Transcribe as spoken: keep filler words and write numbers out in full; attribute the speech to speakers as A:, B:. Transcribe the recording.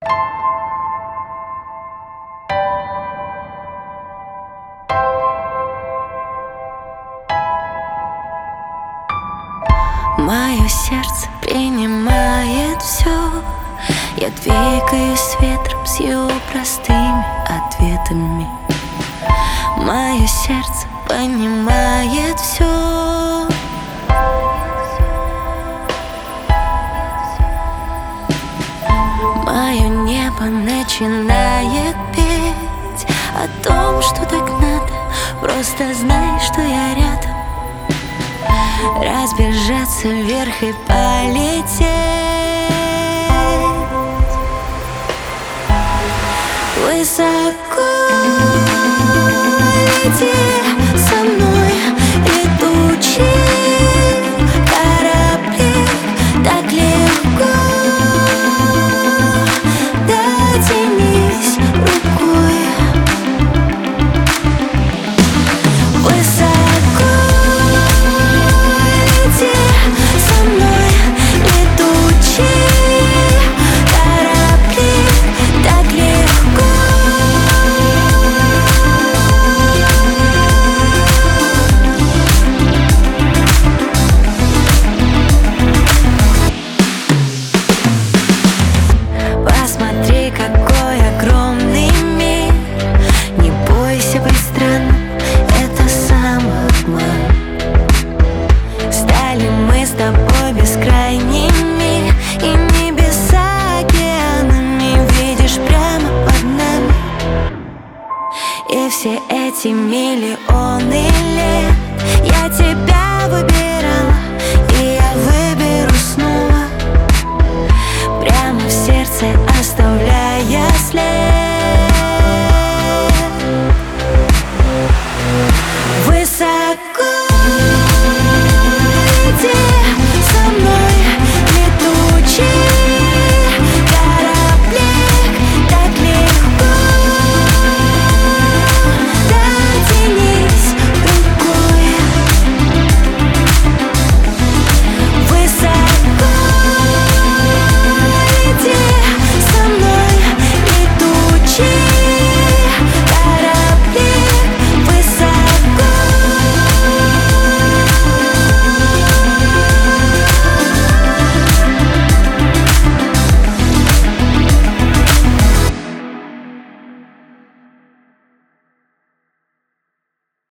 A: Мое сердце принимает все. Я двигаюсь с ветром, с его простыми ответами. Мое сердце понимает все. Мое небо начинает петь о том, что так надо. Просто знай, что я рядом. Разбежаться вверх и полететь. Высоко лети со мной, летучие корабли, так легко. Дотянись рукой. Высоко лети со мной, летучие корабли, так легко. Посмотри, какой огромный мир. Не бойся быть странным, это самообман. Стали мы с тобой бескрайними, и небеса океанами видишь прямо под нами. И все эти миллионы лет я тебя выбирала.